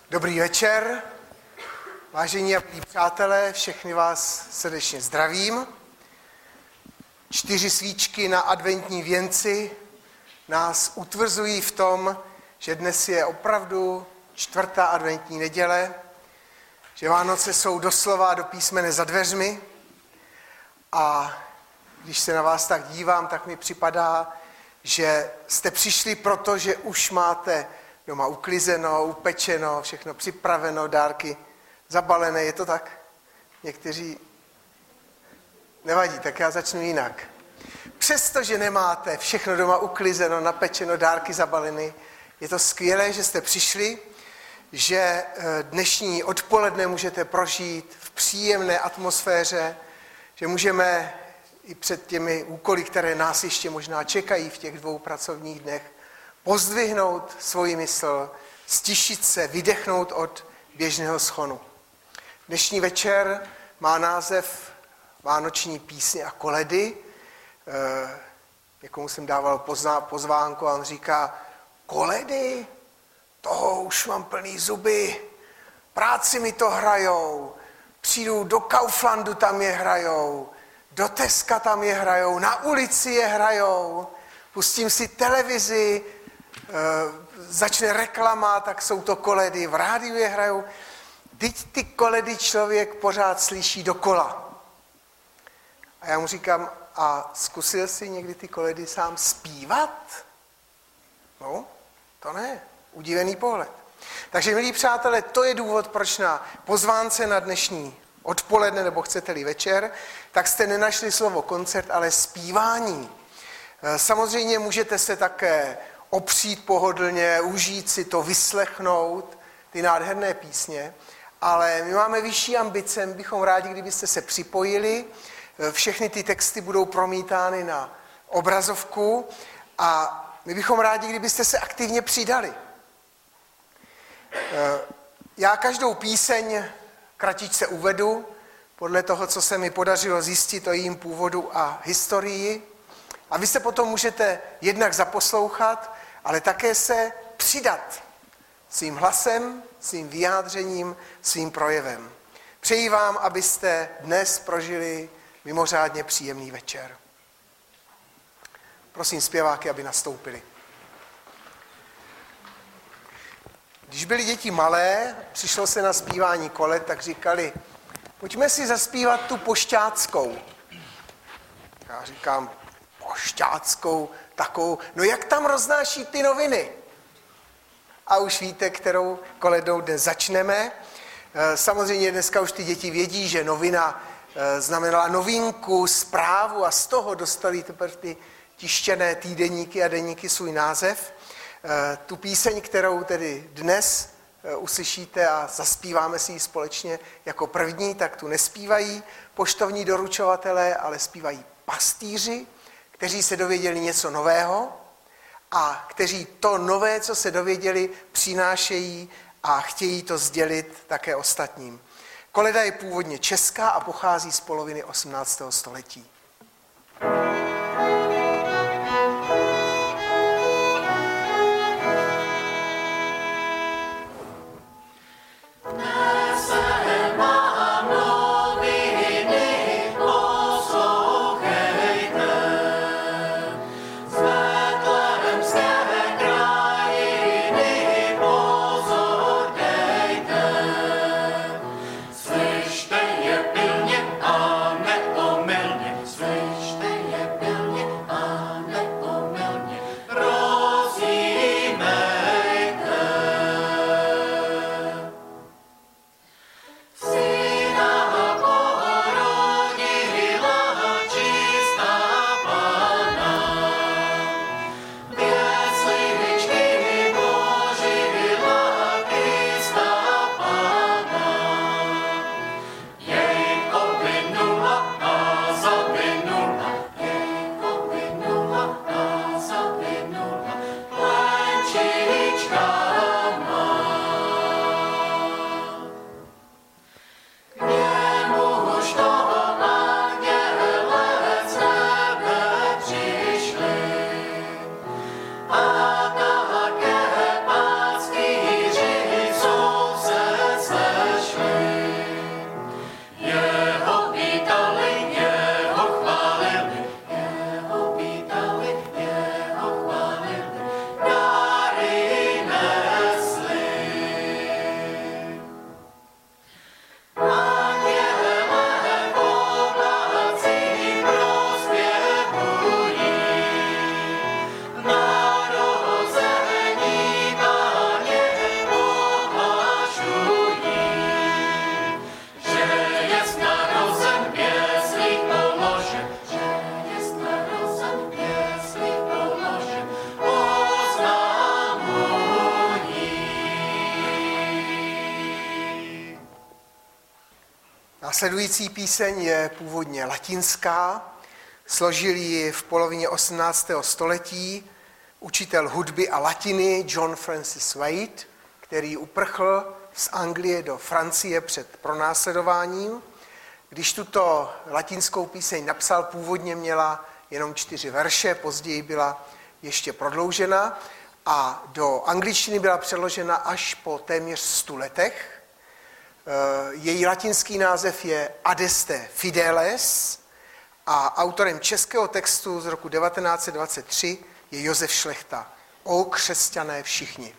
Dobrý večer, vážení a milí přátelé, všechny vás srdečně zdravím. 4 svíčky na adventní věnci nás utvrzují v tom, že dnes je opravdu 4. adventní neděle, že Vánoce jsou doslova do písmene za dveřmi a když se na vás tak dívám, tak mi připadá, že jste přišli proto, že už máte doma uklizeno, upečeno, všechno připraveno, dárky zabalené, je to tak? Někteří nevadí, tak já začnu jinak. Přestože nemáte všechno doma uklizeno, napečeno, dárky zabaleny, je to skvělé, že jste přišli, že dnešní odpoledne můžete prožít v příjemné atmosféře, že můžeme i před těmi úkoly, které nás ještě možná čekají v těch 2 pracovních dnech, pozdvihnout svoji mysl, stišit se, vydechnout od běžného schonu. Dnešní večer má název Vánoční písně a koledy. Někomu jsem dával pozvánku a on říká, koledy? Toho už mám plný zuby, práci mi to hrajou, přijdu do Kauflandu, tam je hrajou, do Teska tam je hrajou, na ulici je hrajou, pustím si televizi, začne reklama, tak jsou to koledy, v rádiu je hrajou. Teď ty koledy člověk pořád slyší dokola. A já mu říkám, a zkusil jsi někdy ty koledy sám zpívat? No, to ne. Udivený pohled. Takže, milí přátelé, to je důvod, proč na pozvánce na dnešní odpoledne, nebo chcete-li večer, tak jste nenašli slovo koncert, ale zpívání. Samozřejmě můžete se také opřít pohodlně, užít si to, vyslechnout, ty nádherné písně, ale my máme vyšší ambice, my bychom rádi, kdybyste se připojili, všechny ty texty budou promítány na obrazovku a my bychom rádi, kdybyste se aktivně přidali. Já každou píseň kratičce uvedu, podle toho, co se mi podařilo zjistit o jejím původu a historii. A vy se potom můžete jednak zaposlouchat, ale také se přidat svým hlasem, svým vyjádřením, svým projevem. Přeji vám, abyste dnes prožili mimořádně příjemný večer. Prosím zpěváky, aby nastoupili. Když byly děti malé, přišlo se na zpívání koled, tak říkali, pojďme si zaspívat tu pošťáckou. Já říkám, pošťáckou, takovou, no jak tam roznáší ty noviny? A už víte, kterou koledou dnes začneme. Samozřejmě dneska už ty děti vědí, že novina znamenala novinku, zprávu a z toho dostali teprve ty tištěné týdeníky a deníky svůj název. Tu píseň, kterou tedy dnes uslyšíte a zaspíváme si ji společně jako první, tak tu nespívají poštovní doručovatelé, ale zpívají pastýři, kteří se dověděli něco nového a kteří to nové, co se dověděli, přinášejí a chtějí to sdělit také ostatním. Koleda je původně česká a pochází z poloviny 18. století. Následující píseň je původně latinská, složil ji v polovině 18. století učitel hudby a latiny John Francis Wade, který uprchl z Anglie do Francie před pronásledováním. Když tuto latinskou píseň napsal, původně měla jenom 4 verše, později byla ještě prodloužena a do angličtiny byla přeložena až po téměř 100 letech. Její latinský název je Adeste Fideles a autorem českého textu z roku 1923 je Josef Šlechta. O křesťané všichni.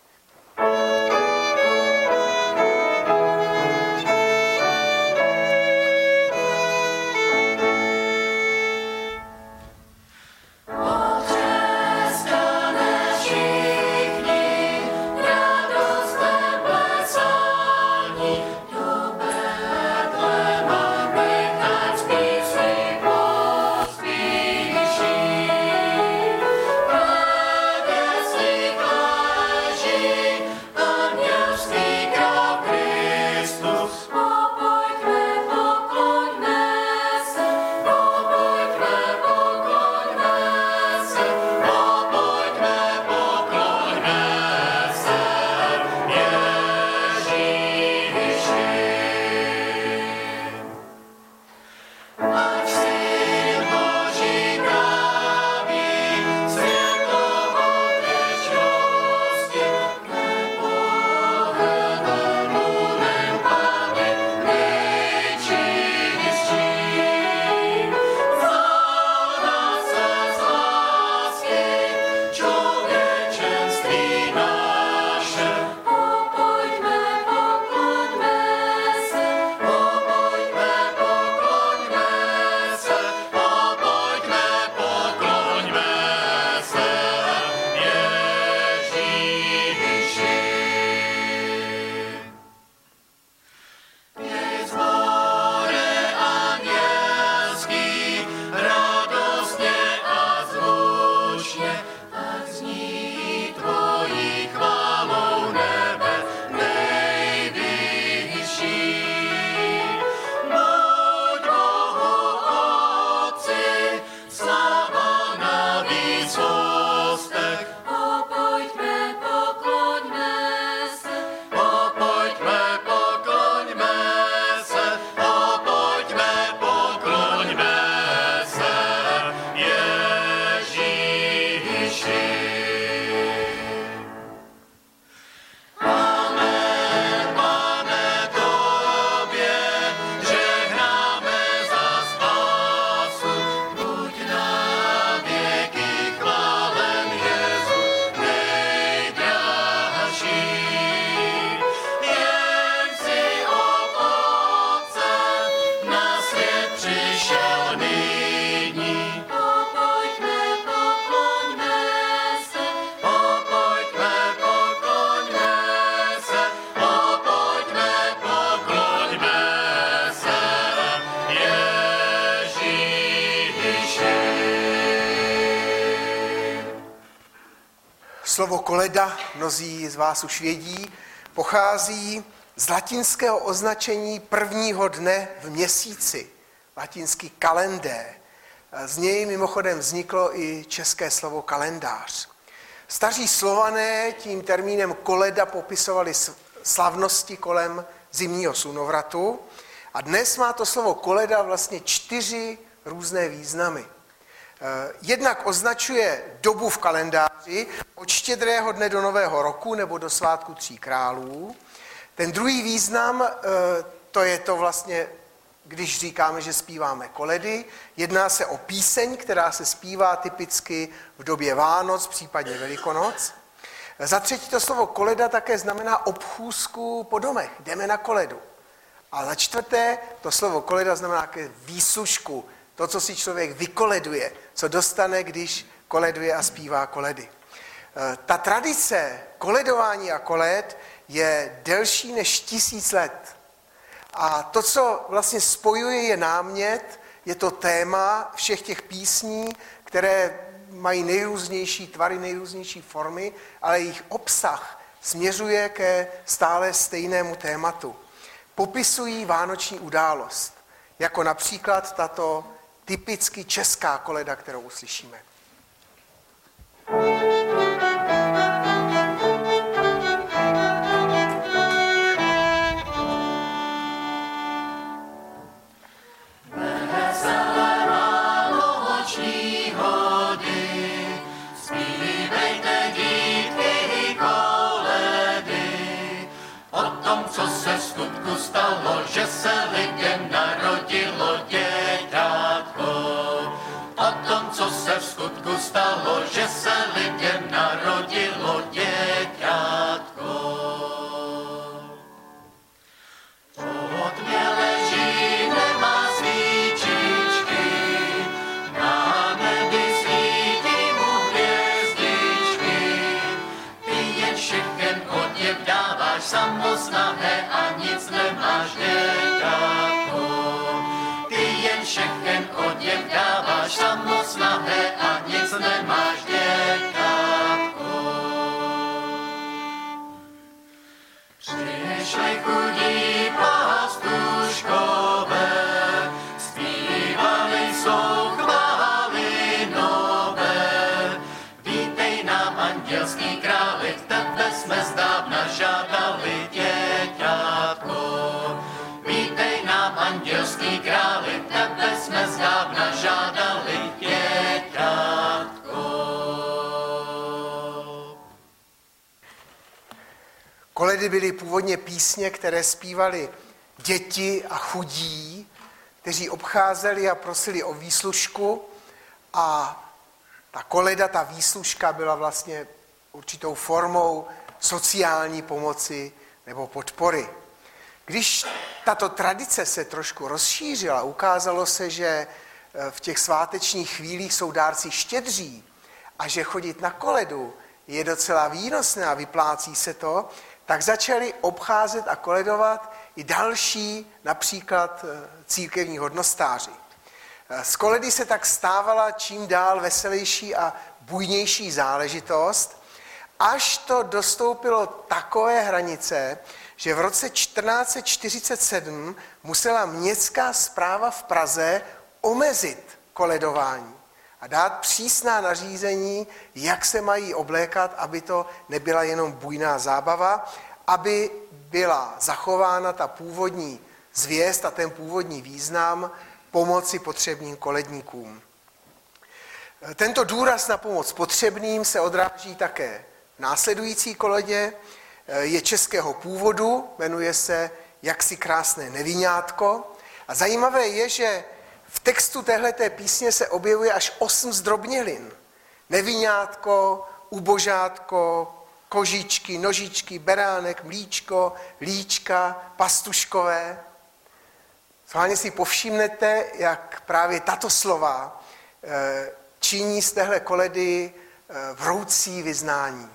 Slovo koleda, mnozí z vás už vědí, pochází z latinského označení prvního dne v měsíci, latinský kalendé. Z něj mimochodem vzniklo i české slovo kalendář. Staří Slované tím termínem koleda popisovali slavnosti kolem zimního slunovratu a dnes má to slovo koleda vlastně 4 různé významy. Jednak označuje dobu v kalendáři od Štědrého dne do Nového roku nebo do svátku 3 králů. Ten druhý význam, to je to vlastně, když říkáme, že zpíváme koledy, jedná se o píseň, která se zpívá typicky v době Vánoc, případně Velikonoc. Za třetí to slovo koleda také znamená obchůzku po domech, jdeme na koledu. A za čtvrté to slovo koleda znamená také výslužku, to, co si člověk vykoleduje, co dostane, když koleduje a zpívá koledy. Ta tradice koledování a koled je delší než 1000 let. A to, co vlastně spojuje, je námět, je to téma všech těch písní, které mají nejrůznější tvary, nejrůznější formy, ale jejich obsah směřuje ke stále stejnému tématu. popisují vánoční událost, jako například tato typicky česká koleda, kterou uslyšíme. Co se v skutku stalo, že se lidem narodilo děťátko. O tom, co se v skutku stalo, že se lidem narodilo děťátko. Pod mě leží, nemá svíčičky, na nebi svítí mu hvězdičky. Ty jen všechen oděv dáváš samosnahé a nic nemáš děťátko. Ty jen všechen oděv dáváš samosnahé a nic nemáš děťátko. Přišli chudí pastuškové, zpívali jsou chvály nové. Vítej nám, andělský králi, tebe jsme zdávna žádali děťátko. Vítej nám, andělský králi, tebe jsme zdávna žádali děťátko. Koledy byly původně písně, které zpívali děti a chudí, kteří obcházeli a prosili o výslužku, a ta koleda, ta výslužka byla vlastně určitou formou sociální pomoci nebo podpory. Když tato tradice se trošku rozšířila, ukázalo se, že v těch svátečních chvílích jsou dárci štědří a že chodit na koledu je docela výnosné a vyplácí se to, tak začali obcházet a koledovat i další, například církevní hodnostáři. Z koledy se tak stávala čím dál veselější a bujnější záležitost, až to dostoupilo takové hranice, že v roce 1447 musela městská správa v Praze omezit koledování a dát přísná nařízení, jak se mají oblékat, aby to nebyla jenom bujná zábava, aby byla zachována ta původní zvěst a ten původní význam pomoci potřebným koledníkům. Tento důraz na pomoc potřebným se odráží také v následující koledě. Je českého původu, jmenuje se Jaksi krásné neviňátko. A zajímavé je, že v textu téhleté písně se objevuje až 8 zdrobnělin. Neviňátko, ubožátko, kožičky, nožičky, beránek, mlíčko, líčka, pastuškové. Schválně si povšimnete, jak právě tato slova činí z téhle koledy vroucí vyznání.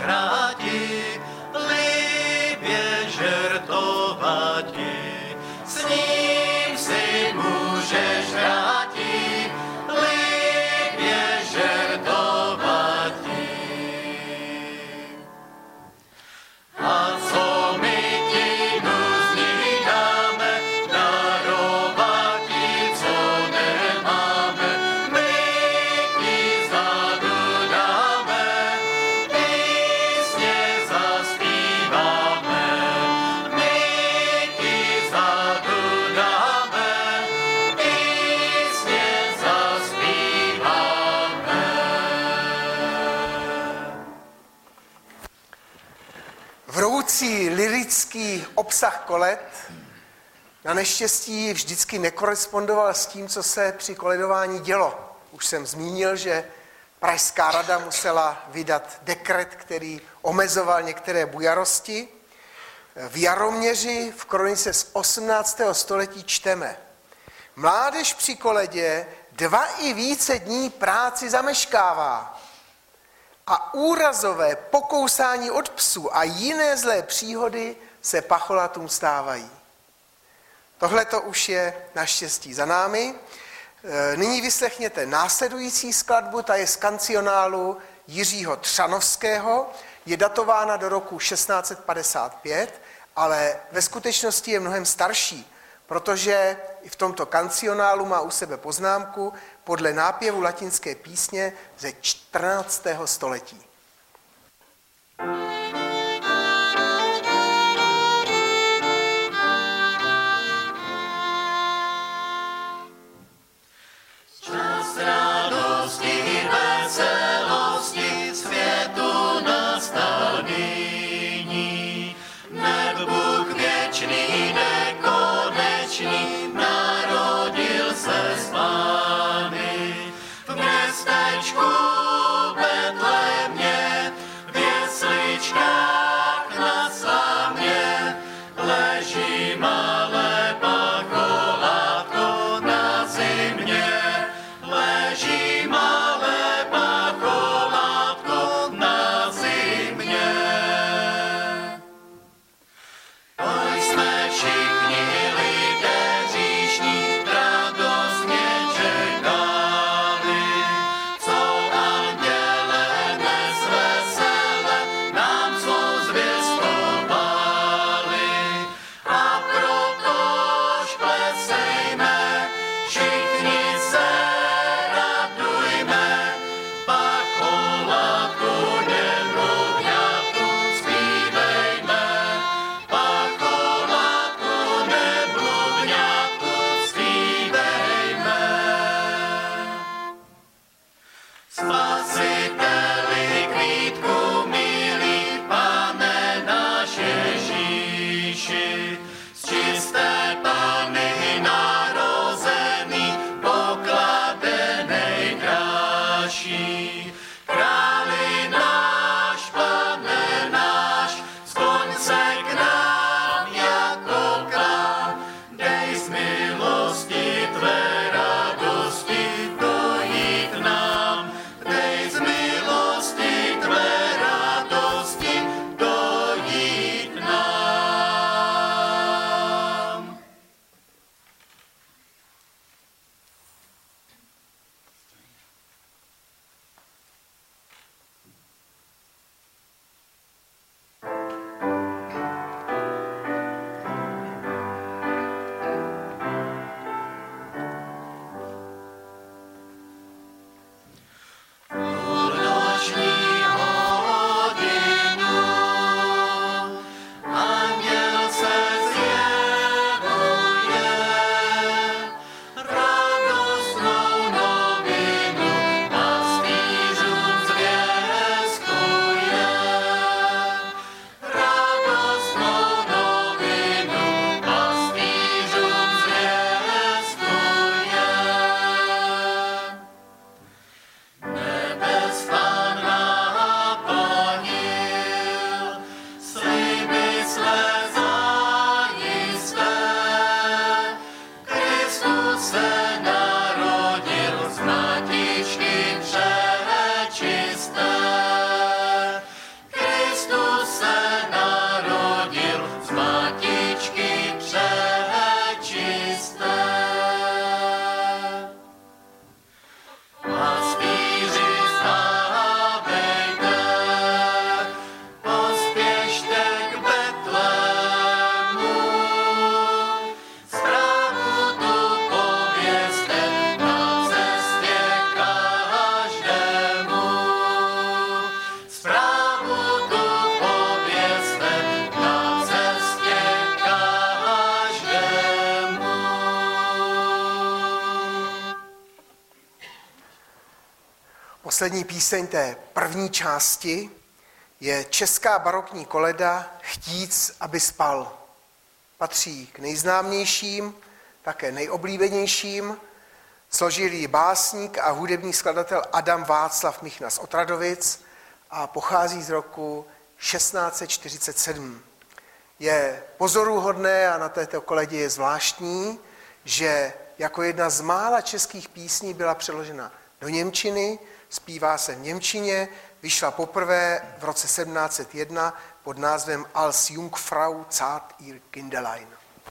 hráti, libě žertovati. S ním si můžeš hráti, libě žertovati. A co my ti nuzní dáme, darovati, co nemáme, my ti zadu dáme, písně zaspíváme. My ti zadu dáme, písně zaspíváme. Vroucí lyrický obsah kolet na neštěstí vždycky nekorespondoval s tím, co se při koledování dělo. Už jsem zmínil, že Pražská rada musela vydat dekret, který omezoval některé bujarosti. V Jaroměři v kronice z 18. století čteme: mládež při koledě 2 i více dní práci zameškává a úrazové pokousání od psů a jiné zlé příhody se pacholatům stávají. Tohle to už je naštěstí za námi. Nyní vyslechněte následující skladbu, ta je z kancionálu Jiřího Třanovského, je datována do roku 1655, ale ve skutečnosti je mnohem starší, protože i v tomto kancionálu má u sebe poznámku podle nápěvu latinské písně ze 14. století. Čas radosti, veselosti, světu nastal nyní. Neb Bůh věčný, nekonečný, narodil se z Pány. V městečku Betlémě Poslední píseň té první části je česká barokní koleda Chtíc, aby spal. Patří k nejznámějším, také nejoblíbenějším. Složil ji básník a hudební skladatel Adam Václav Michna z Otradovic a pochází z roku 1647. Je pozoruhodné a na této koledě je zvláštní, že jako jedna z mála českých písní byla přeložena do němčiny, zpívá se v němčině, vyšla poprvé v roce 1701 pod názvem Als Jungfrau zart ihr Kindelein.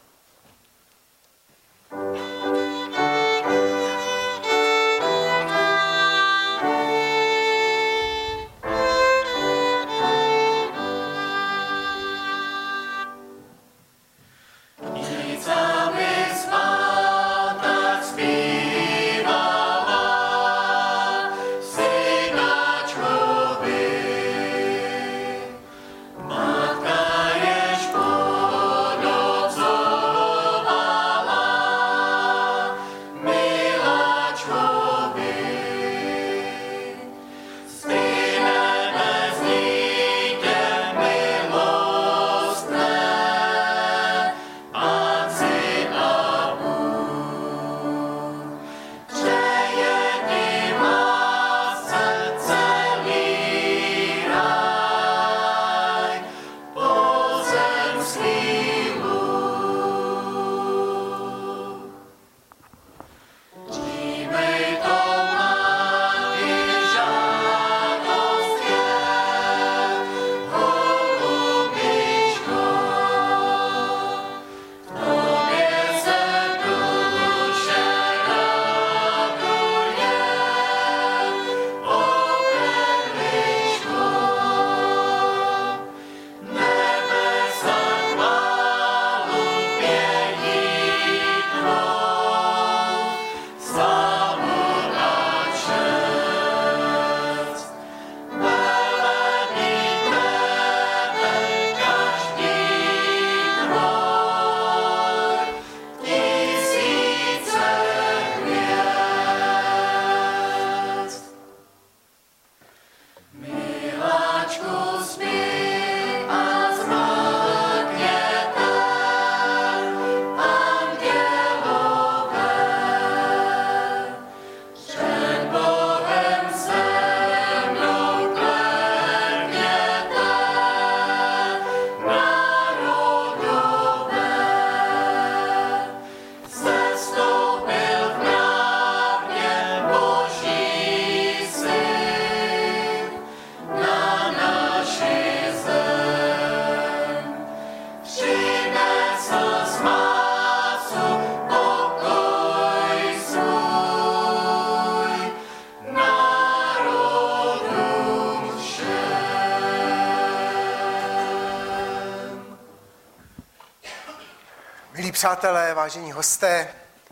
Milí přátelé, vážení hosté,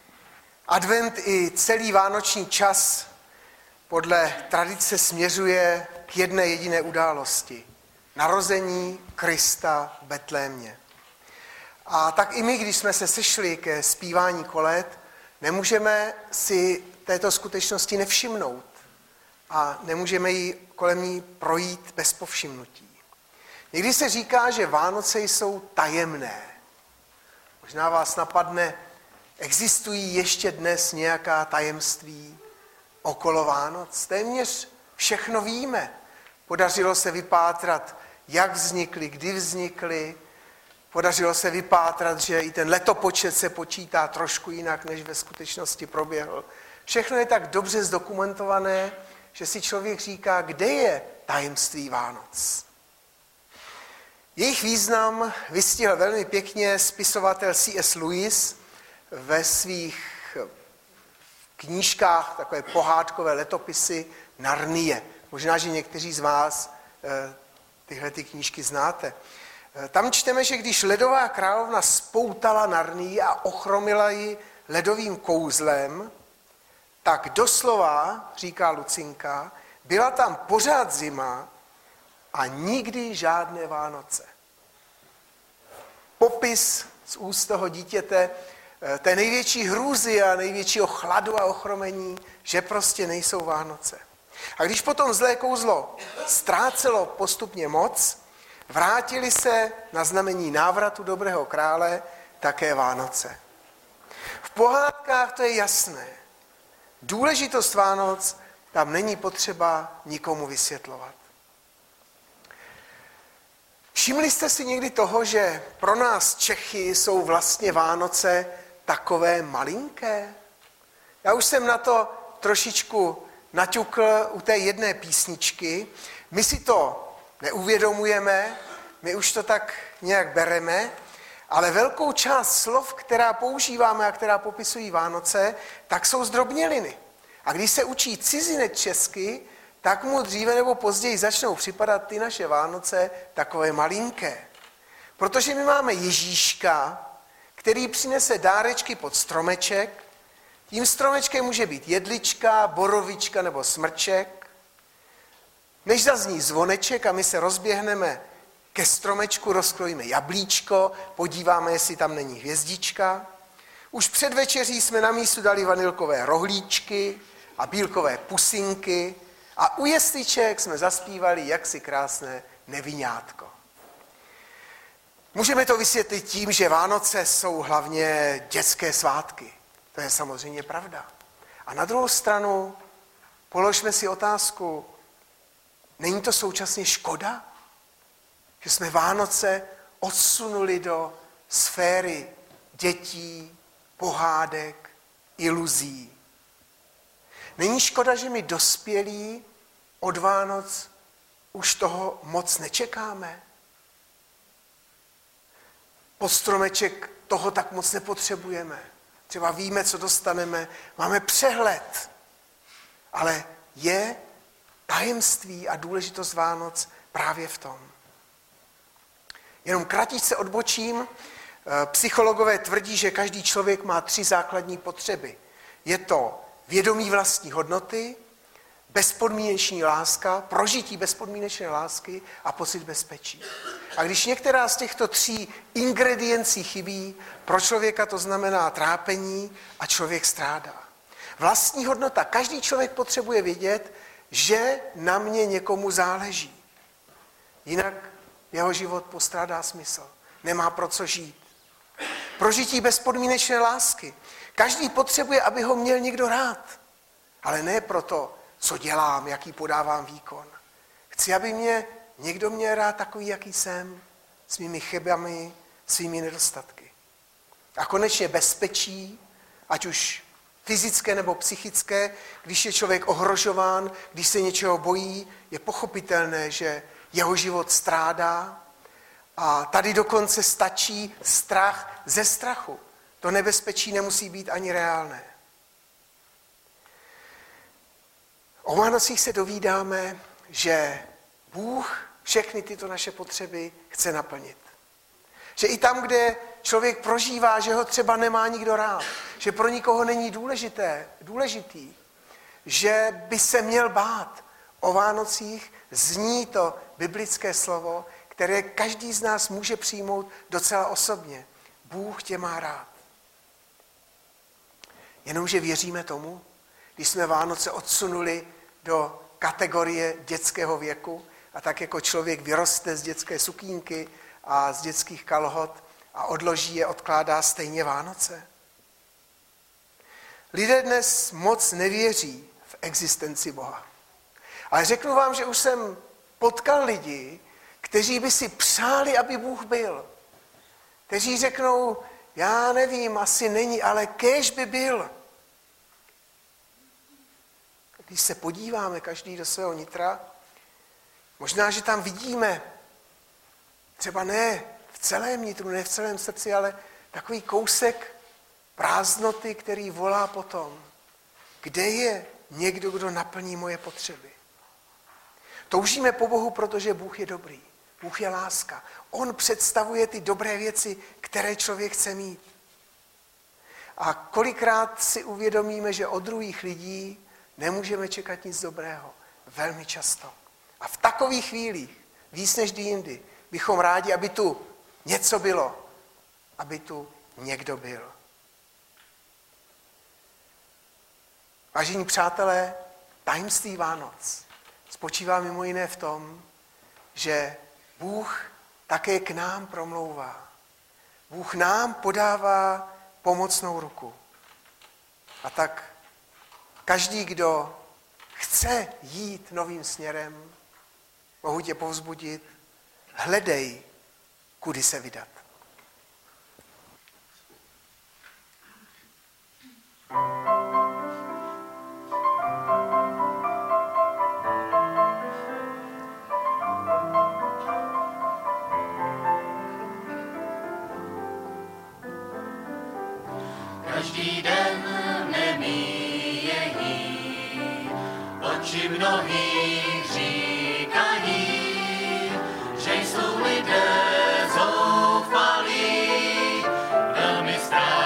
advent i celý vánoční čas podle tradice směřuje k jedné jediné události. Narození Krista v Betlémě. A tak i my, když jsme se sešli ke zpívání koled, nemůžeme si této skutečnosti nevšimnout a nemůžeme ji kolem ní projít bez povšimnutí. Někdy se říká, že Vánoce jsou tajemné. Možná vás napadne, existují ještě dnes nějaká tajemství okolo Vánoc? Téměř všechno víme. Podařilo se vypátrat, jak vznikly, kdy vznikly. Podařilo se vypátrat, že i ten letopočet se počítá trošku jinak, než ve skutečnosti proběhl. Všechno je tak dobře zdokumentované, že si člověk říká, kde je tajemství Vánoc. Jejich význam vystihl velmi pěkně spisovatel C.S. Lewis ve svých knížkách, takové pohádkové letopisy Narnie. Možná, že někteří z vás tyhle ty knížky znáte. Tam čteme, že když ledová královna spoutala Narnii a ochromila ji ledovým kouzlem, tak doslova, říká Lucinka, byla tam pořád zima a nikdy žádné Vánoce. Popis z úst toho dítěte té největší hrůzy a největšího chladu a ochromení, že prostě nejsou Vánoce. A když potom zlé kouzlo ztrácelo postupně moc, vrátili se na znamení návratu dobrého krále také Vánoce. V pohádkách to je jasné. Důležitost Vánoc tam není potřeba nikomu vysvětlovat. Všimli jste si někdy toho, že pro nás Čechy jsou vlastně Vánoce takové malinké? Já už jsem na to trošičku naťukl u té jedné písničky. My si to neuvědomujeme, my už to tak nějak bereme, ale velkou část slov, která používáme a která popisují Vánoce, tak jsou zdrobněliny. A když se učí cizinec česky, tak mu dříve nebo později začnou připadat ty naše Vánoce takové malinké. Protože my máme Ježíška, který přinese dárečky pod stromeček. Tím stromečkem může být jedlička, borovička nebo smrček. Než zazní zvoneček a my se rozběhneme ke stromečku, rozkrojíme jablíčko, podíváme, jestli tam není hvězdička. Už před večeří jsme na místu dali vanilkové rohlíčky a bílkové pusinky a u jesliček jsme zaspívali jaksi krásné neviňátko. Můžeme to vysvětlit tím, že Vánoce jsou hlavně dětské svátky. To je samozřejmě pravda. A na druhou stranu položme si otázku, není to současně škoda, že jsme Vánoce odsunuli do sféry dětí, pohádek, iluzí. Není škoda, že my dospělí od Vánoc už toho moc nečekáme? Pod stromeček toho tak moc nepotřebujeme. Třeba víme, co dostaneme, máme přehled. Ale je tajemství a důležitost Vánoc právě v tom. Jenom kratičce odbočím. Psychologové tvrdí, že každý člověk má 3 základní potřeby. Je to vědomí vlastní hodnoty, bezpodmínečná láska, prožití bezpodmínečné lásky a pocit bezpečí. A když některá z těchto 3 ingrediencí chybí, pro člověka to znamená trápení a člověk strádá. Vlastní hodnota. Každý člověk potřebuje vědět, že na mě někomu záleží. Jinak jeho život postrádá smysl. Nemá pro co žít. Prožití bezpodmínečné lásky. Každý potřebuje, aby ho měl někdo rád. Ale ne proto, co dělám, jaký podávám výkon. Chci, aby mě někdo měl rád takový, jaký jsem, s mými chybami, svými nedostatky. A konečně bezpečí, ať už fyzické nebo psychické, když je člověk ohrožován, když se něčeho bojí, je pochopitelné, že jeho život strádá. A tady dokonce stačí strach ze strachu. To nebezpečí nemusí být ani reálné. O Vánocích se dovídáme, že Bůh všechny tyto naše potřeby chce naplnit. Že i tam, kde člověk prožívá, že ho třeba nemá nikdo rád, že pro nikoho není důležitý, že by se měl bát. O Vánocích zní to biblické slovo, které každý z nás může přijmout docela osobně. Bůh tě má rád. Jenomže věříme tomu, když jsme Vánoce odsunuli do kategorie dětského věku a tak jako člověk vyroste z dětské sukínky a z dětských kalhot a odloží je, odkládá stejně Vánoce. Lidé dnes moc nevěří v existenci Boha. Ale řeknu vám, že už jsem potkal lidi, kteří by si přáli, aby Bůh byl. Kteří řeknou, já nevím, asi není, ale kéž by byl. Když se podíváme každý do svého nitra, možná, že tam vidíme, třeba ne v celém nitru, ne v celém srdci, ale takový kousek prázdnoty, který volá potom, kde je někdo, kdo naplní moje potřeby. Toužíme po Bohu, protože Bůh je dobrý. Bůh je láska. On představuje ty dobré věci, které člověk chce mít. A kolikrát si uvědomíme, že od druhých lidí nemůžeme čekat nic dobrého. Velmi často. A v takových chvílích, víc než jindy, bychom rádi, aby tu něco bylo. Aby tu někdo byl. Vážení přátelé, Tajemství Vánoc spočívá mimo jiné v tom, že Bůh také k nám promlouvá. Bůh nám podává pomocnou ruku. A tak každý, kdo chce jít novým směrem, mohu tě povzbudit, hledej, kudy se vydat. Každý den nemíjejí, oči mnohých říkají, že jsou lidé zoufalí, velmi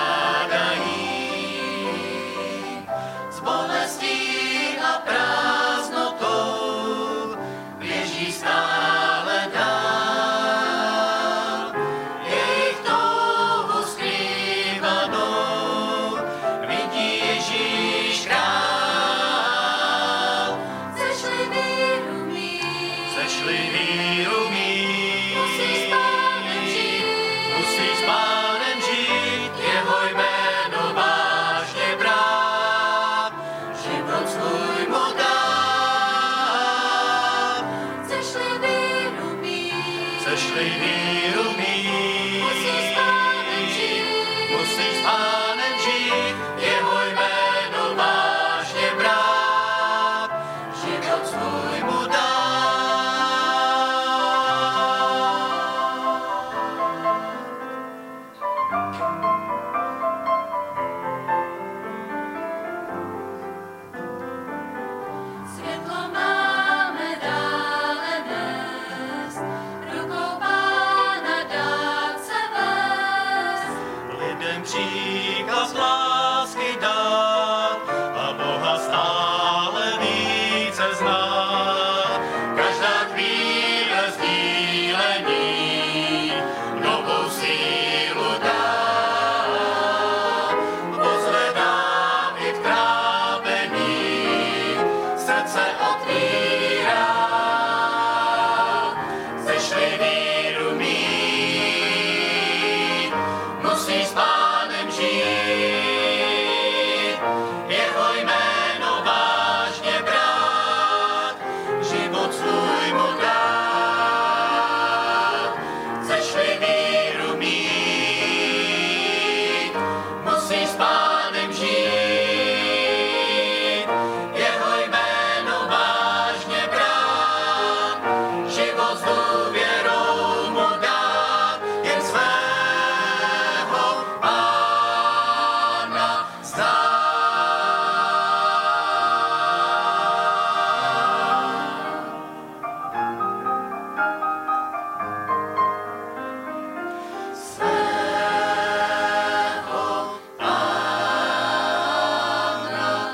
strádají. S bolestí a prázdnotou běží stále dál, jejich touhu skrývanou vidí Ježíš král. Sešli víru mít, musí s Pánem žít, jeho jméno vážně brát, život svůj mu dát. sešli víru mít, musí s Pánem žít, jeho jméno vážně brát, život svůj mu dát. světlo máme dále nést, rukou Pána dát se vést. Lidem příkaz lásky dát a Boha stále více znát. Každá chvíle sdílení novou sílu dá. Pozvedám i v trápení, srdce otvírá. Sešli víru mít, musí s Pánem žít, jeho jméno vážně brát, život svůj mu dát. Sešli víru mít, musí s Pánem žít, jeho jméno vážně brát, život s důvěrou mu dát, jen svého Pána znát. Svého Pána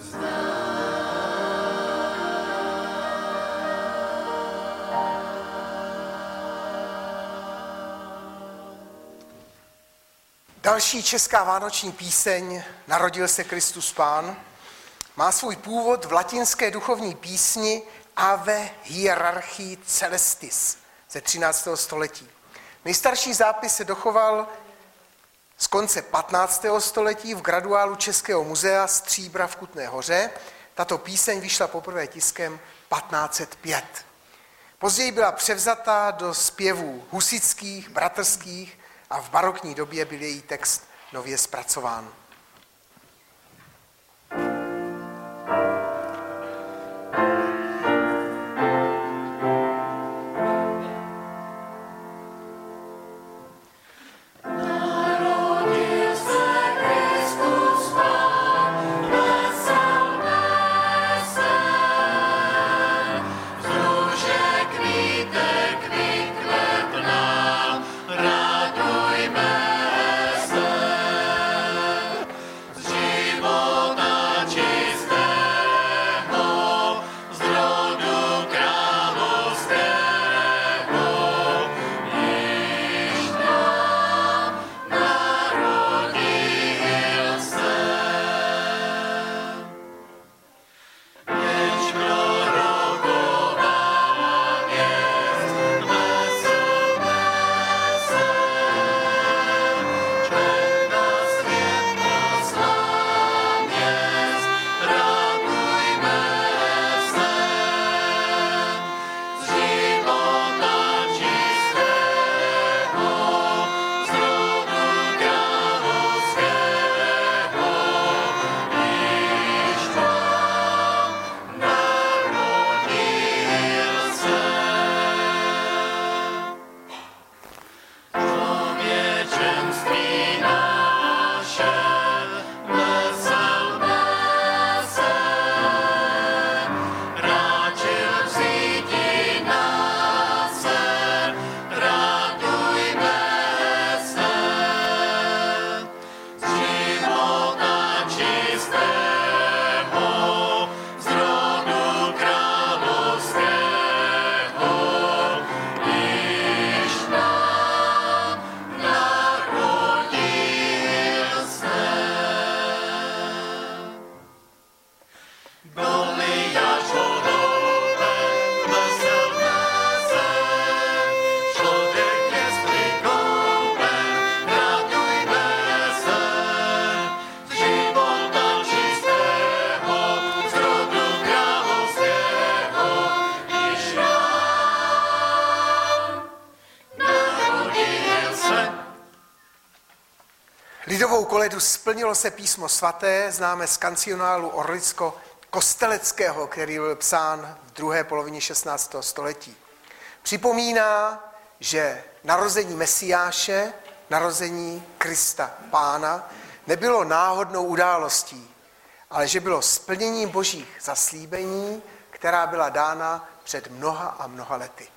Další česká vánoční píseň Narodil se Kristus Pán má svůj původ v latinské duchovní písni Ave Hierarchii Celestis ze 13. století. Nejstarší zápis se dochoval z konce 15. století v graduálu Českého muzea Stříbra v Kutné Hoře. Tato píseň vyšla poprvé tiskem 1505. Později byla převzata do zpěvů husitských, bratrských a v barokní době byl její text nově zpracován. Narodil se Kristus Pán, veselme se, z růže kvítek vykvetná, radujme se. Lidovou koledu Splnilo se písmo svaté známe z kancionálu Orlicko-Kosteleckého, který byl psán v druhé polovině 16. století. Připomíná, že narození Mesiáše, narození Krista Pána, nebylo náhodnou událostí, ale že bylo splněním božích zaslíbení, která byla dána před mnoha a mnoha lety.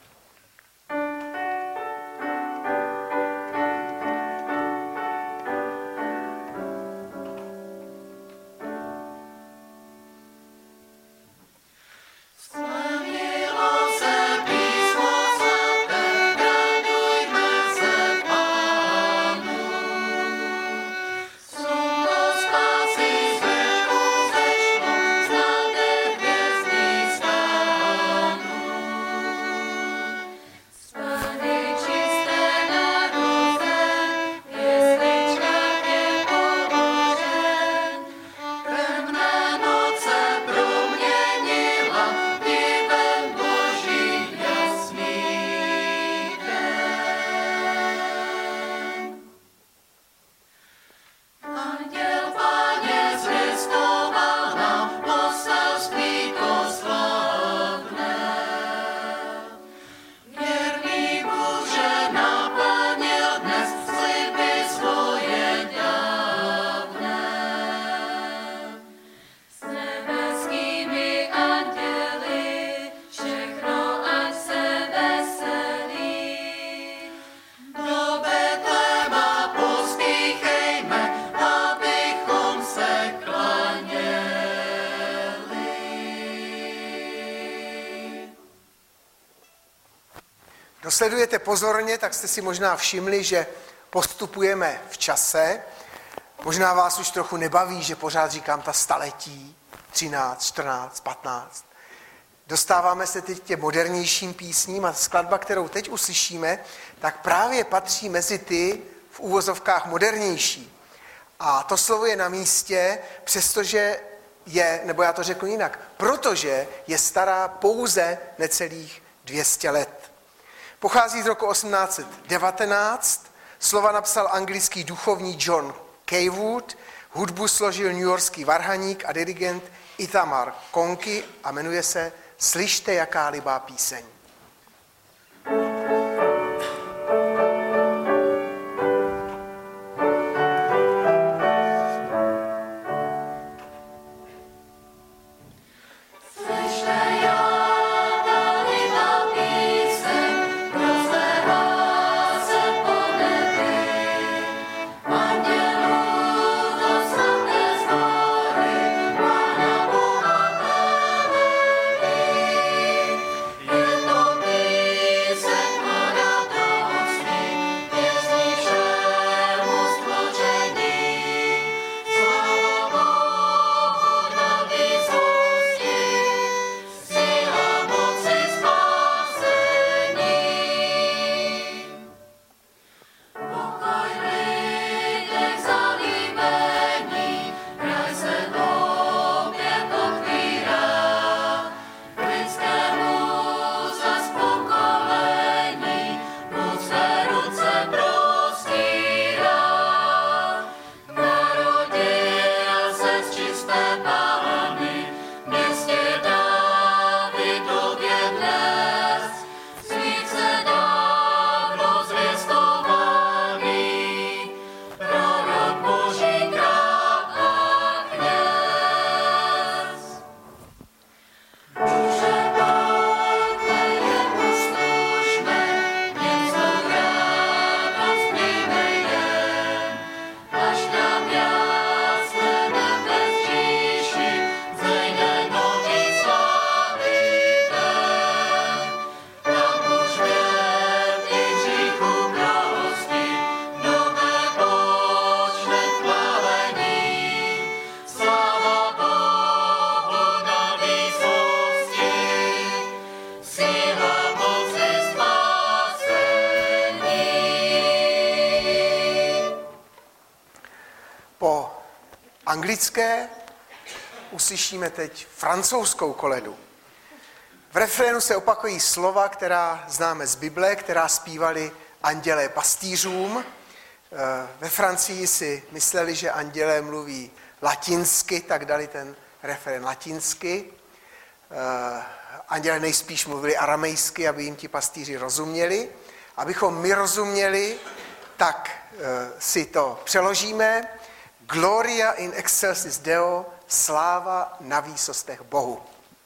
Kdo sledujete pozorně, tak jste si možná všimli, že postupujeme v čase. Možná vás už trochu nebaví, že pořád říkám ta staletí, 13, 14, 15. Dostáváme se teď k těm modernějším písním a skladba, kterou teď uslyšíme, tak právě patří mezi ty v úvozovkách modernější. A to slovo je na místě, přestože je, nebo já to řeknu jinak, protože je stará pouze necelých 200 let. Pochází z roku 1819, slova napsal anglický duchovní John Kaywood, hudbu složil newyorský varhaník a dirigent Itamar Konky a jmenuje se Slyšte, jaká libá píseň. Anglické uslyšíme teď francouzskou koledu. V refrénu se opakují slova, která známe z Bible, která zpívali andělé pastýřům. Ve Francii si mysleli, že andělé mluví latinsky, tak dali ten refrén latinsky. Andělé nejspíš mluvili aramejsky, aby jim ti pastýři rozuměli. Abychom my rozuměli, tak si to přeložíme. Gloria in excelsis Deo, sláva na výsostech Bohu.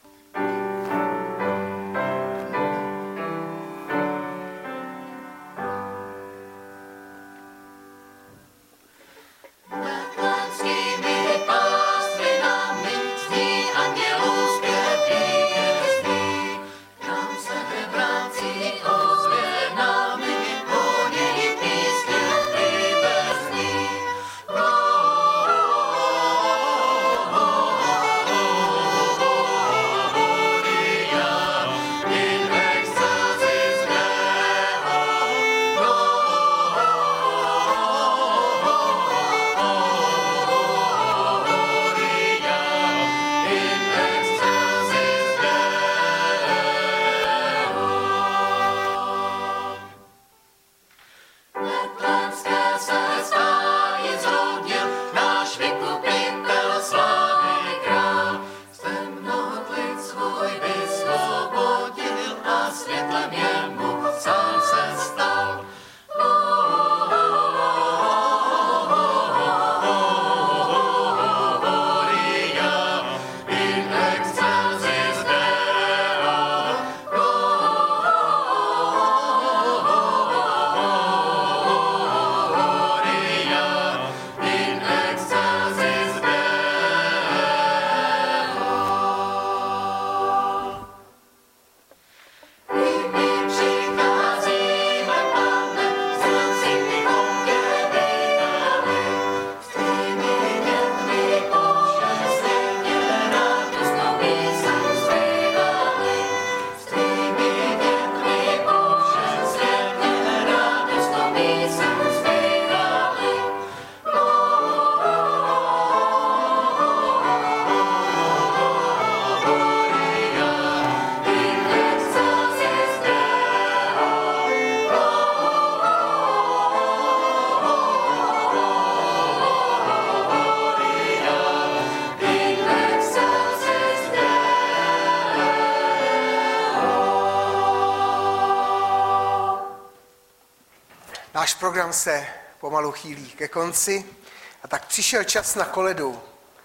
Náš program se pomalu chýlí ke konci a tak přišel čas na koledu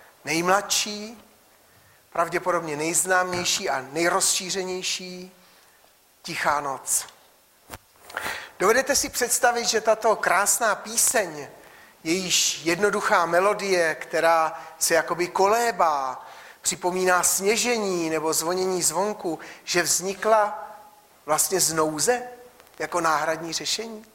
nejmladší, pravděpodobně nejznámější a nejrozšířenější, Tichá noc. Dovedete si představit, že tato krásná píseň, jejíž jednoduchá melodie, která se jakoby kolébá, připomíná sněžení nebo zvonění zvonku, že vznikla vlastně z nouze jako náhradní řešení?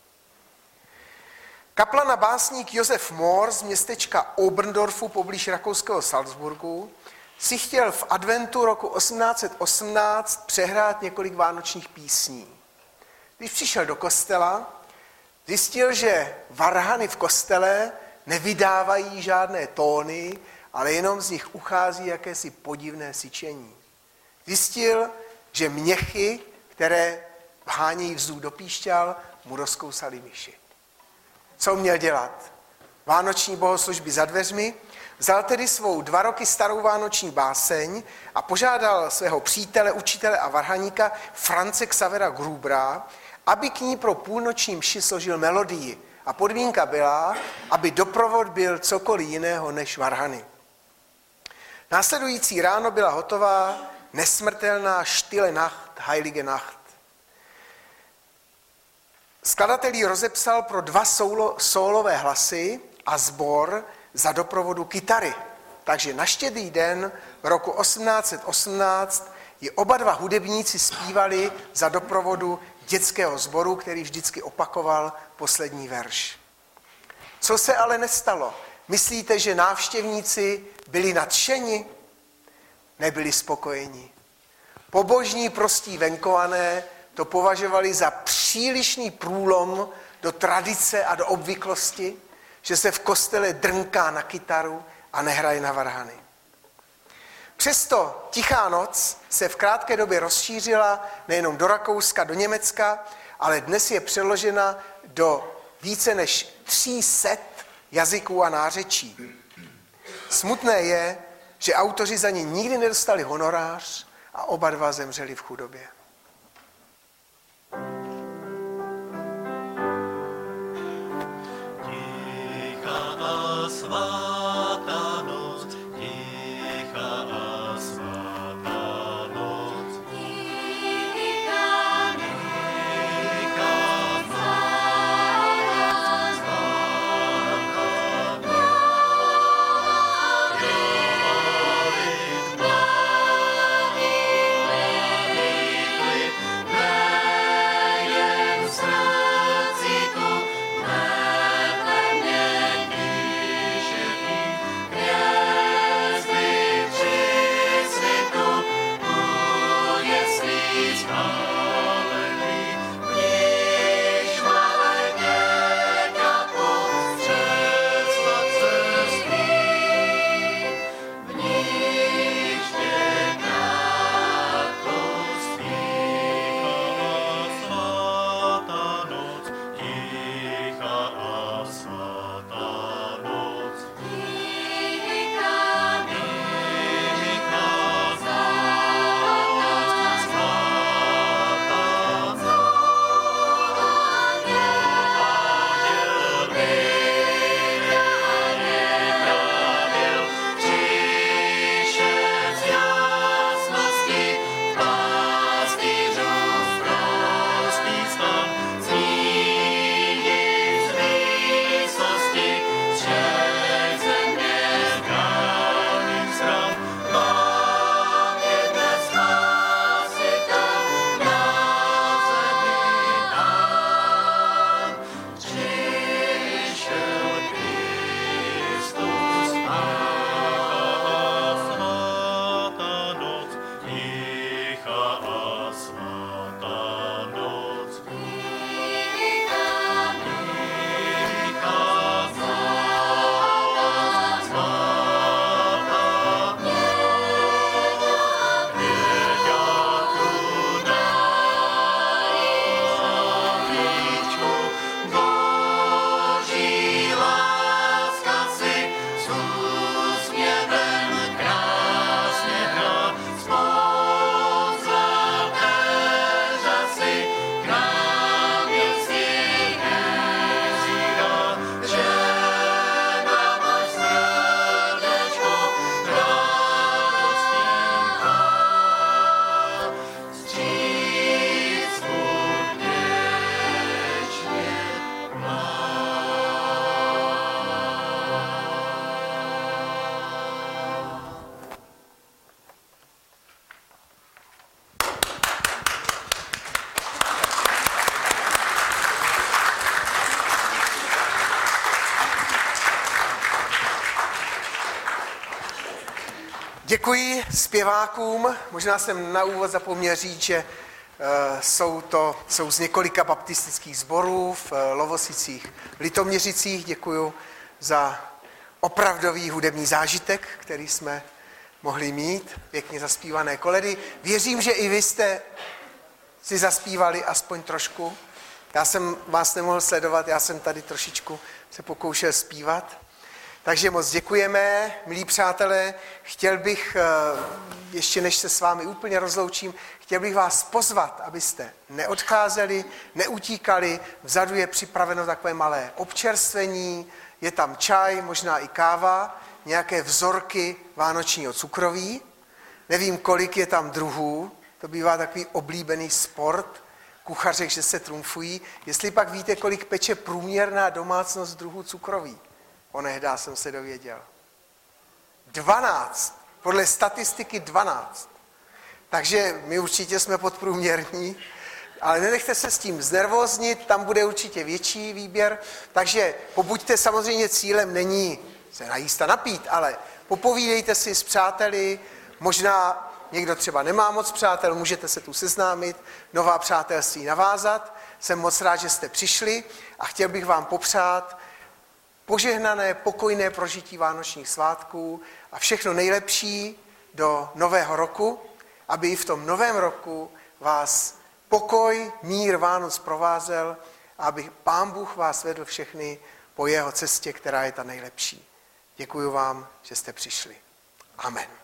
Kaplan a básník Josef Mohr z městečka Oberndorfu poblíž rakouského Salzburgu si chtěl v adventu roku 1818 přehrát několik vánočních písní. Když přišel do kostela, zjistil, že varhany v kostele nevydávají žádné tóny, ale jenom z nich uchází jakési podivné syčení. Zjistil, že měchy, které vhánějí vzduch do píšťal, mu rozkousaly myši. Co měl dělat? Vánoční bohoslužby za dveřmi, vzal tedy svou 2 roky starou vánoční báseň a požádal svého přítele, učitele a varhaníka France Xavera Grubera, aby k ní pro půlnoční mši složil melodii. A podmínka byla, aby doprovod byl cokoliv jiného než varhany. Následující ráno byla hotová nesmrtelná Stille Nacht, Heilige Nacht. Skladatel ji rozepsal pro 2 sólové hlasy a sbor za doprovodu kytary. Takže na Štědrý den roku 1818 ji oba 2 hudebníci zpívali za doprovodu dětského sboru, který vždycky opakoval poslední verš. Co se ale nestalo? Myslíte, že návštěvníci byli nadšeni? Nebyli spokojeni. Pobožní prostí venkované to považovali za přílišný průlom do tradice a do obvyklosti, že se v kostele drnká na kytaru a nehraje na varhany. Přesto Tichá noc se v krátké době rozšířila nejenom do Rakouska, do Německa, ale dnes je přeložena do více než 300 jazyků a nářečí. Smutné je, že autoři za ně nikdy nedostali honorář a oba dva zemřeli v chudobě. Děkuji zpěvákům. Možná jsem na úvod zapomněl říct, že jsou z několika baptistických sborů v Lovosicích, Litoměřicích. Děkuji za opravdový hudební zážitek, který jsme mohli mít. Pěkně zaspívané koledy. Věřím, že i vy jste si zaspívali aspoň trošku. Já jsem vás nemohl sledovat, já jsem tady trošičku se pokoušel zpívat. Takže moc děkujeme, milí přátelé. Chtěl bych, ještě než se s vámi úplně rozloučím, chtěl bych vás pozvat, abyste neodcházeli, neutíkali. Vzadu je připraveno takové malé občerstvení, je tam čaj, možná i káva, nějaké vzorky vánočního cukroví. Nevím, kolik je tam druhů, to bývá takový oblíbený sport kuchařek, že se trumfují. Jestli pak víte, kolik peče průměrná domácnost druhů cukroví. Onehdá jsem se dověděl. 12. Podle statistiky 12. Takže my určitě jsme podprůměrní, ale nenechte se s tím znervóznit, tam bude určitě větší výběr. Takže pobuďte, samozřejmě cílem není se najíst a napít, ale popovídejte si s přáteli, možná někdo třeba nemá moc přátel, můžete se tu seznámit, nová přátelství navázat. Jsem moc rád, že jste přišli a chtěl bych vám popřát požehnané, pokojné prožití vánočních svátků a všechno nejlepší do nového roku, aby i v tom novém roku vás pokoj, mír Vánoc provázel aby Pán Bůh vás vedl všechny po jeho cestě, která je ta nejlepší. Děkuji vám, že jste přišli. Amen.